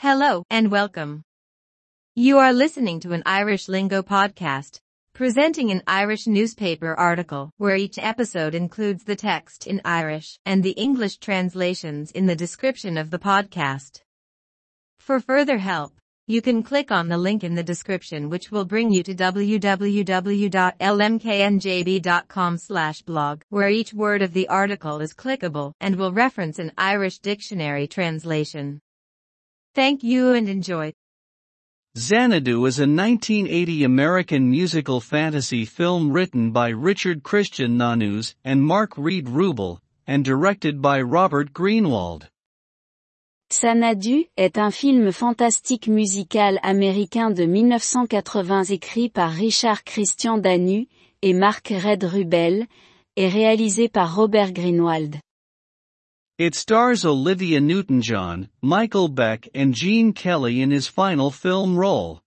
Hello and welcome. You are listening to an Irish Lingo podcast, presenting an Irish newspaper article where each episode includes the text in Irish and the English translations in the description of the podcast. For further help, you can click on the link in the description which will bring you to www.lmknjb.com/blog, where each word of the article is clickable and will reference an Irish dictionary translation. Thank you and enjoy. Xanadu is a 1980 American musical fantasy film written by Richard Christian Nanusz and Mark Reed Rubel, and directed by Robert Greenwald. Xanadu est un film fantastique musical américain de 1980 écrit par Richard Christian Nanusz et Mark Reed Rubel, et réalisé par Robert Greenwald. It stars Olivia Newton-John, Michael Beck and Gene Kelly in his final film role.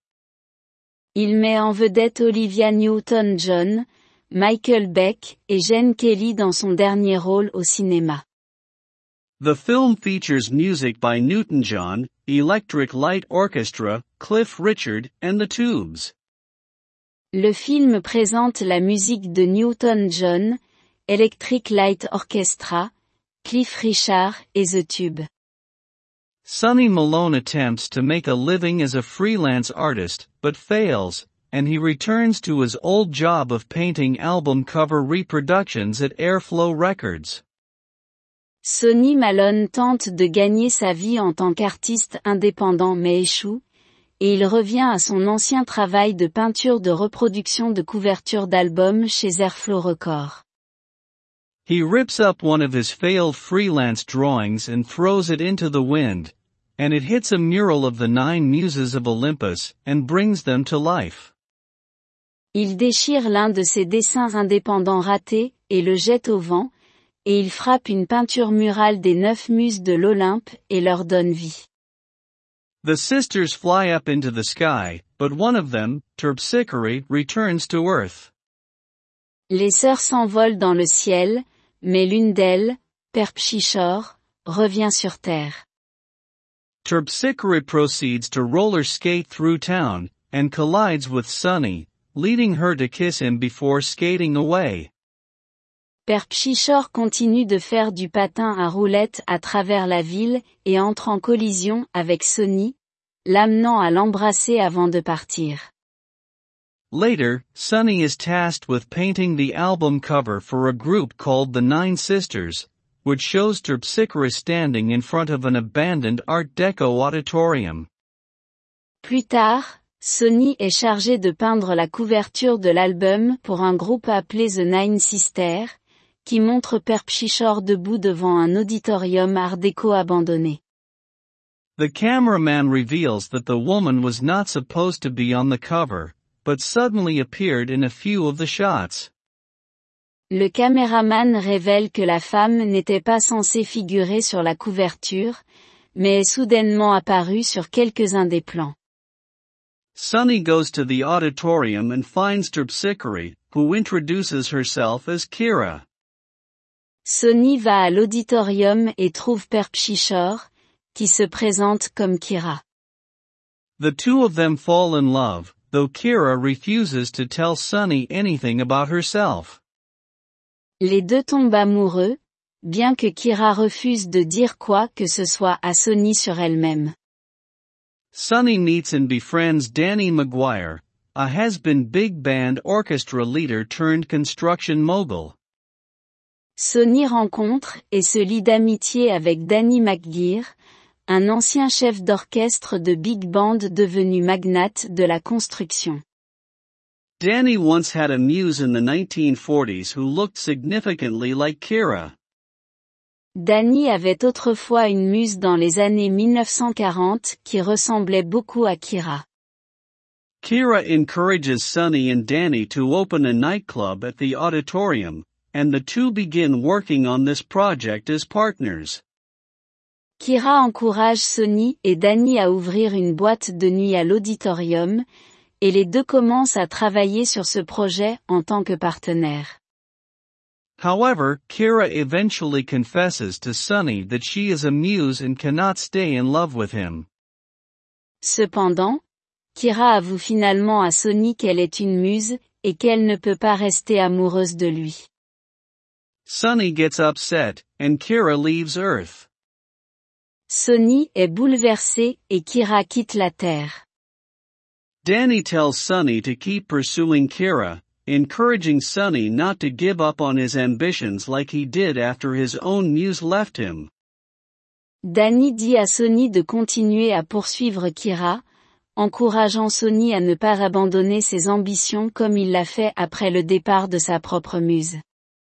Il met en vedette Olivia Newton-John, Michael Beck et Gene Kelly dans son dernier rôle au cinéma. The film features music by Newton-John, Electric Light Orchestra, Cliff Richard, and the Tubes. Le film présente la musique de Newton-John, Electric Light Orchestra, Cliff Richard et The Tube. Sonny Malone attempts to make a living as a freelance artist, but fails, and he returns to his old job of painting album cover reproductions at Airflow Records. Sonny Malone tente de gagner sa vie en tant qu'artiste indépendant mais échoue, et il revient à son ancien travail de peinture de reproduction de couverture d'albums chez Airflow Records. He rips up one of his failed freelance drawings and throws it into the wind, and it hits a mural of the 9 Muses of Olympus, and brings them to life. Il déchire l'un de ses dessins indépendants ratés, et le jette au vent, et il frappe une peinture murale des 9 muses de l'Olympe, et leur donne vie. The sisters fly up into the sky, but one of them, Terpsichore, returns to Earth. Les sœurs s'envolent dans le ciel, mais l'une d'elles, Terpsichore, revient sur terre. Terpsichore proceeds to roller skate through town, and collides with Sonny, leading her to kiss him before skating away. Terpsichore continue de faire du patin à roulettes à travers la ville et entre en collision avec Sonny, l'amenant à l'embrasser avant de partir. Later, Sonny is tasked with painting the album cover for a group called the 9 Sisters, which shows Terpsichore standing in front of an abandoned Art Deco auditorium. Plus tard, Sonny est chargé de peindre la couverture de l'album pour un groupe appelé The 9 Sisters, qui montre Terpsichore debout devant un auditorium Art Deco abandonné. The cameraman reveals that the woman was not supposed to be on the cover, but suddenly appeared in a few of the shots. Le caméraman révèle que la femme n'était pas censée figurer sur la couverture, mais est soudainement apparue sur quelques-uns des plans. Sonny goes to the auditorium and finds Terpsichore, who introduces herself as Kira. Sonny va à l'auditorium et trouve Terpsichore, qui se présente comme Kira. The two of them fall in love, though Kira refuses to tell Sonny anything about herself. Les deux tombent amoureux, bien que Kira refuse de dire quoi que ce soit à Sonny sur elle-même. Sonny meets and befriends Danny McGuire, a has-been big band orchestra leader turned construction mogul. Sonny rencontre et se lie d'amitié avec Danny McGuire, un ancien chef d'orchestre de big band devenu magnate de la construction. Danny once had a muse in the 1940s who looked significantly like Kira. Danny avait autrefois une muse dans les années 1940 qui ressemblait beaucoup à Kira. Kira encourages Sonny and Danny to open a nightclub at the auditorium, and the two begin working on this project as partners. Kira encourage Sonny et Danny à ouvrir une boîte de nuit à l'auditorium, et les deux commencent à travailler sur ce projet en tant que partenaires. However, Kira eventually confesses to Sonny that she is a muse and cannot stay in love with him. Cependant, Kira avoue finalement à Sonny qu'elle est une muse, et qu'elle ne peut pas rester amoureuse de lui. Sonny gets upset, and Kira leaves Earth. Sonny est bouleversé, et Kira quitte la Terre. Danny tells Sonny to keep pursuing Kira, encouraging Sonny not to give up on his ambitions like he did after his own muse left him. Danny dit à Sonny de continuer à poursuivre Kira, encourageant Sonny à ne pas abandonner ses ambitions comme il l'a fait après le départ de sa propre muse.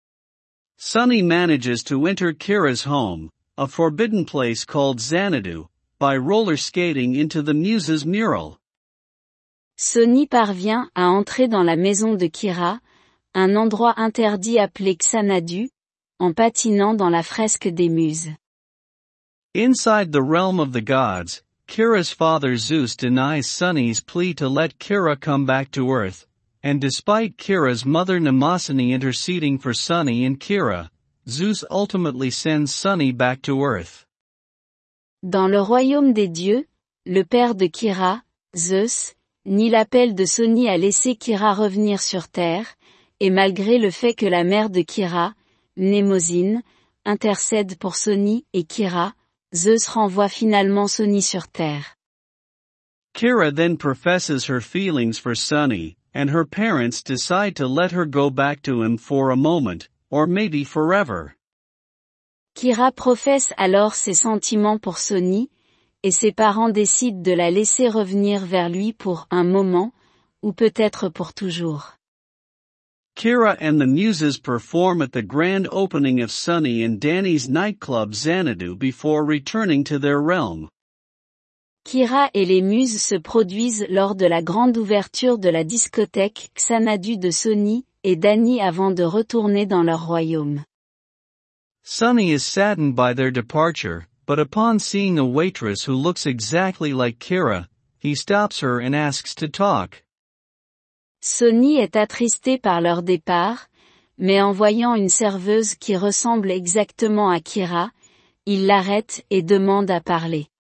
Sonny manages to enter Kira's home, a forbidden place called Xanadu, by roller skating into the muse's mural. Sonny parvient à entrer dans la maison de Kira, un endroit interdit appelé Xanadu, en patinant dans la fresque des muses. Inside the realm of the gods, Kira's father Zeus denies Sonny's plea to let Kira come back to Earth, and despite Kira's mother Mnemosyne interceding for Sonny and Kira, Zeus ultimately sends Sonny back to Earth. Dans le royaume des dieux, le père de Kira, Zeus, nie l'appel de Sonny à laisser Kira revenir sur Terre, et malgré le fait que la mère de Kira, Mnemosyne, intercède pour Sonny et Kira, Zeus renvoie finalement Sonny sur Terre. Kira then professes her feelings for Sonny, and her parents decide to let her go back to him for a moment, or maybe forever. Kira professe alors ses sentiments pour Sonny, et ses parents décident de la laisser revenir vers lui pour un moment, ou peut-être pour toujours. Kira and the Muses perform at the grand opening of Sonny and Danny's nightclub Xanadu before returning to their realm. Kira et les Muses se produisent lors de la grande ouverture de la discothèque Xanadu de Sonny et Danny avant de retourner dans leur royaume. Sonny is saddened by their departure, but upon seeing a waitress who looks exactly like Kira, he stops her and asks to talk. Sonny est attristé par leur départ, mais en voyant une serveuse qui ressemble exactement à Kira, il l'arrête et demande à parler.